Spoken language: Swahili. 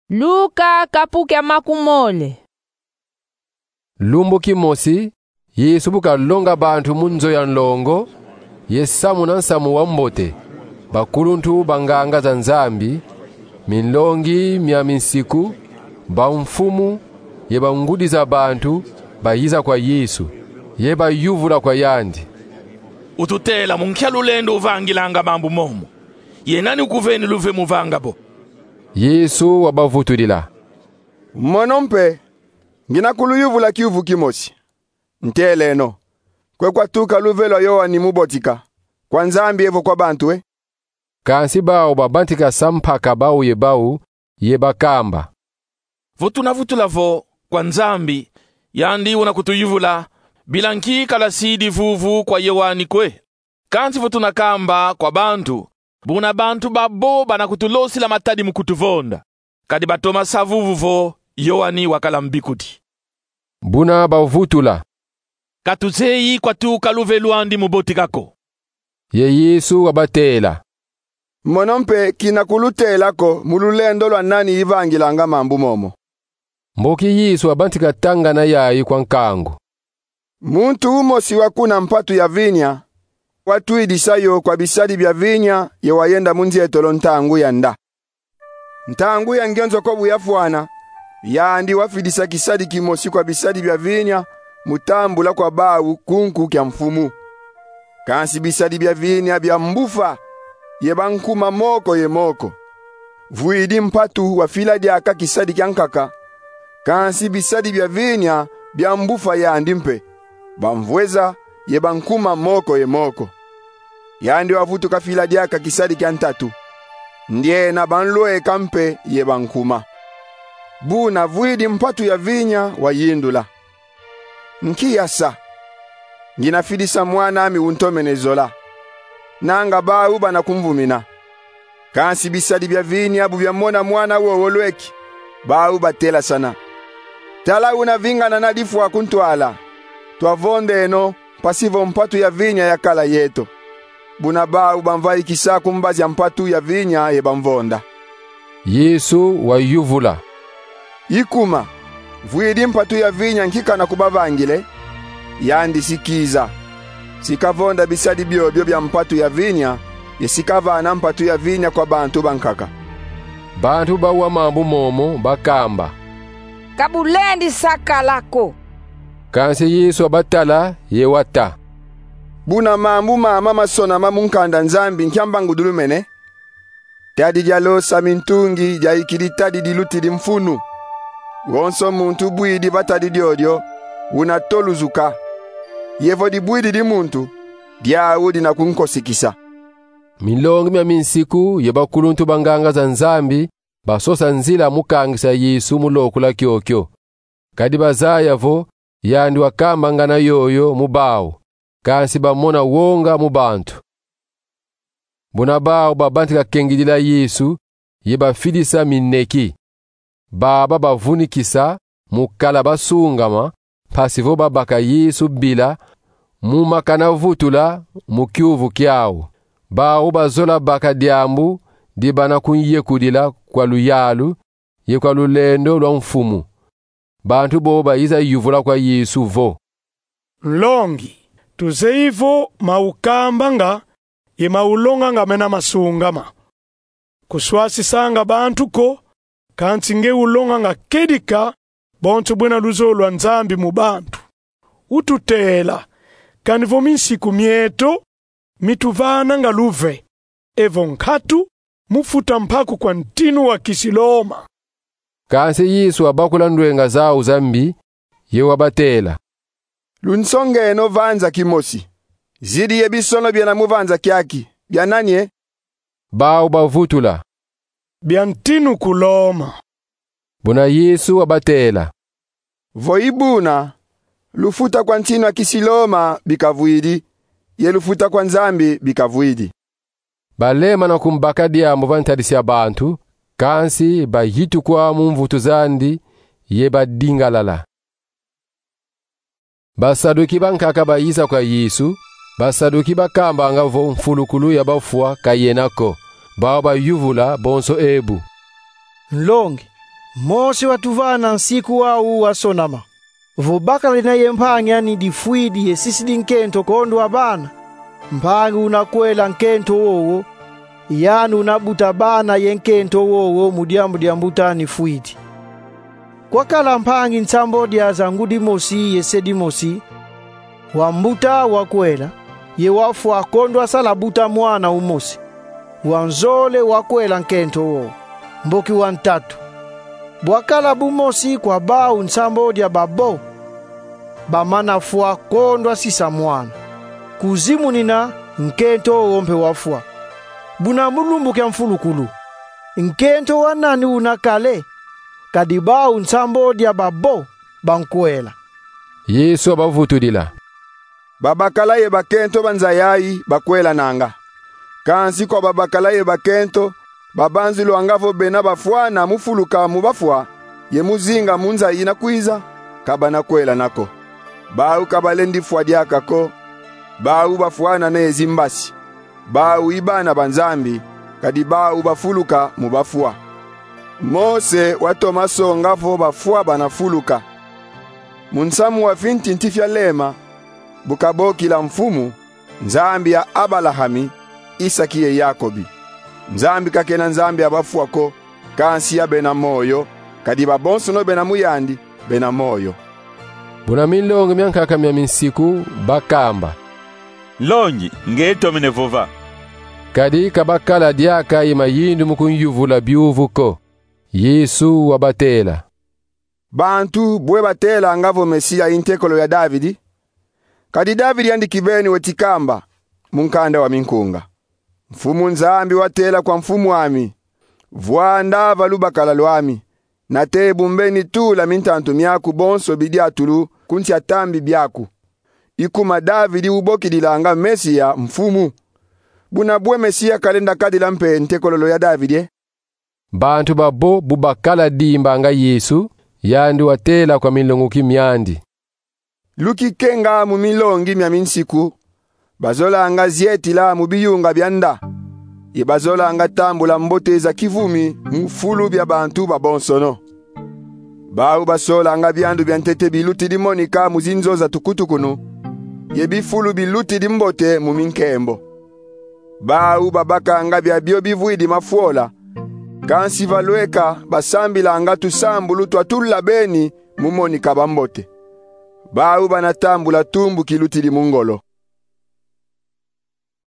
Luka kapuke makumole. Lumbu kimosi Yesu bukalonga bantu munzo ya nlongo yesamu na nsamu wa mbote bakuluntu banganga za nzambi minlongi miaminsiku ba mfumu yeba ngudi za bantu bayiza kwa Yesu yeba yuvula kwa yandi ututela munkhya lulendo uvangilanga mambu momo yenani ukuveni luve muvangabo. Yesu wabavutulila Monompe ngina kuluyuvula kiuvu kimosi nteleno kwa tuka luvelo Yohani mubotika kwa nzambi evo kwa bantu kansi bao babantika sampaka bao yeba kamba vutula vo kwa nzambi yandi una kutuyuvula bilanki kala sidi vuvu kwa Yohani kwe kansi vutuna kamba kwa bantu buna bantu babo bana kutulosila matadi mukutuvonda kadi batoma savuvu vo Yohani wakala mbikuti buna bavutula katuzeyi kwa tuka luveluandi mubotikako ye Yesu wabatela Monompe kina kulutelako mululendo lwa nani ivangilanga mambu momo mboki Yesu wabantika tanga na yayi kwa nkangu muntu umosi wakuna mpatu ya vinya watuidisayo kwa bisadi bya vinya ye wayenda munzietolo ntangu ya nda ntangu ya ngenzo ko buyafuana yandi wafidisa kisadi kimosi kwa bisadi bya vinya mutambula kwa bawu kunku kya mfumu kansi bisadi bya vinya bya mbufa ye bankuma moko ye moko vuidi mpatu wafila diaka kisadi kya nkaka kansi bisadi bya vinya bya mbufa yandi mpe bamvweza ye bankuma moko ye moko yandi wavutu kafila diaka kisadi kya ntatu ndiye na banloe kampe ye bankuma buna vuidi mpatu ya vinya wayindula nkiyasa ngina fidisa mwana ami untomenezola nanga bau bana kumvumina kansi bisadi bya vinya bubya mona mwana wolweki bau batela sana tala una vingana na difu wa kuntwala twavonde eno pasivo mpatu ya vinya ya kala yeto buna bau bamvai kisaku mbazi ya mpatu ya vinya ye bamvonda Yesu wayuvula ikuma vuidi mpatu ya vinya nkika na kubavangile yandi sikiza sikavonda bisadi byobyo bya mpatu ya vinya yesikavana mpatu ya vinya kwa bantu bankaka bantu bawa mambu momo bakamba Kabulendi saka lako kansi Yesu abatala yewata buna mambu mama masona mamunkanda nzambi nkyambangu dulumene tadi jalo samintungi jaikilitadi dilutidi mfunu wonso muntu bwidi batadi diodio unatoluzuka yevo di bwidi di muntu diawudi na kunkosikisa milongi mya minsiku yebakuluntu banganga za nzambi basosa nzila mukangisa Yesu mulokula kyokyo kadi bazaya vo yandi wakamba ngana yoyo mubao kansi bamona wonga mubantu buna bao babantika kengidila Yesu yebafidisa mineki baba bavunikisa mukala basungama pasivo babaka Yesu bila mumakana vutula mukyuvu kyao bao bazola baka diambu dibana kunye kudila kwa luyalu ye kwa lulendo lwa mfumu bantu boba iza yuvula kwa Yesu vo longi tuzeivo maukambanga ye maulonga ngamena masungama kuswasi sanga bantu ko kansinge ulonga nga kedika bonto bwena luzolwa nzambi mu bantu ututela kanivo minsiku mieto mituvana nga luve evo nkatu mufuta mpaku kwa ntinu wa kisiloma kansi Yesu abakula ndwenga zao zambi ye wabatela lunsonge eno vanza kimosi zidi ye bisono byana muvanza kyaki byananye bao bavutula byantinu kuloma buna Yesu abatela voibuna lufuta kwa ntinu wa kisiloma bikavuidi ye lufuta kwa nzambi bikavuidi balema na kumbaka diambo vantadisi abantu kansi bayitu kwa mumvutu zandi ye badingalala basaduki bankaka bayiza kwa Yesu basaduki bakamba ngavo mfulukulu ya bafua kayenako bao bayuvula bonso ebu nlongi Mose watuvana nsiku wau wasonama. Vobakala na yempangi ani difuidi yesisidi nkento kondo abana. Mpangi unakwela nkento wowo. Yani unabuta bana yenkento wowo mudiambuta ni fuidi. Kwa kala mpangi nsambo dia zangudi mosi yesedi mosi. Wambuta wakwela. Ye wafu akondo asalabuta mwana umosi. Wanzole wakwela nkento wowo. Mboki wantatu. Bwakala bumosi kwa bau nsambo dia babo. Bamana fua kondwa sisa mwana. Kuzimu nina nkento ompe wafua. Buna mulumbu kia mfulukulu. Nkento wanani unakale. Kadibau nsambo dia babo bankwela. Yesu abavutudila. Babakala ye bakento banzayai bakwela nanga. Kansi kwa babakala ye bakento babanzilo angavo bena bafua na mufuluka mubafua ye muzinga munza ina kwiza kabana kwela nako. Bau kabalendi fua diakako. Bau bafuana na ezimbasi. Bau ibana banzambi kadi bau bafuluka mubafua. Mose watomaso ngavo bafua banafuluka. Munsamu wa finti ntifya lema bukaboki la mfumu nzambi ya Abalahami Isaki ye Yakobi. Nzambi kakena nzambi ya bafuako kansi ya bena moyo kadi babonsono bena muyandi bena moyo. Buna milongi myankaka mya minsiku bakamba. Longi ngeto minevova. Kadi kabakala diaka ima yindu mukunyuvula byuvuko. Yesu wabatela. Bantu bwe batela ngavo Mesia intekolo ya Davidi. Kadi Davidi andi kibeni wetikamba munkanda wa minkunga. Mfumu nzambi watela kwa mfumu wami. Vuanda valubakala lwami. Na tebu mbeni tu la mintantu miaku bonso bidia tulu kunti atambi biaku. Ikuma Davidi uboki dilanga Mesia mfumu. Buna bwe Mesia kalenda kadila mpe ntekololo ya Davidi. Bantu babo bubakala dimba nga Yesu yandi watela kwa milongo kimyandi. Luki kenga mu milongi mya minsiku. Bazola anga zietila mu biyunga byanda. Ye bazola anga tambula mbote za kivumi mufulu bya bantu babonsono. Bau basola anga byandu byantete biluti di monika muzinzo za tukutukunu. Ye bifulu biluti di mbote mu minkembo. Bau babaka anga bya bio bivuidi mafuola. Kansi valweka basambila anga tusambulu twatula beni mu monika bambote. Bau banatambula tumbu kiluti di mungolo.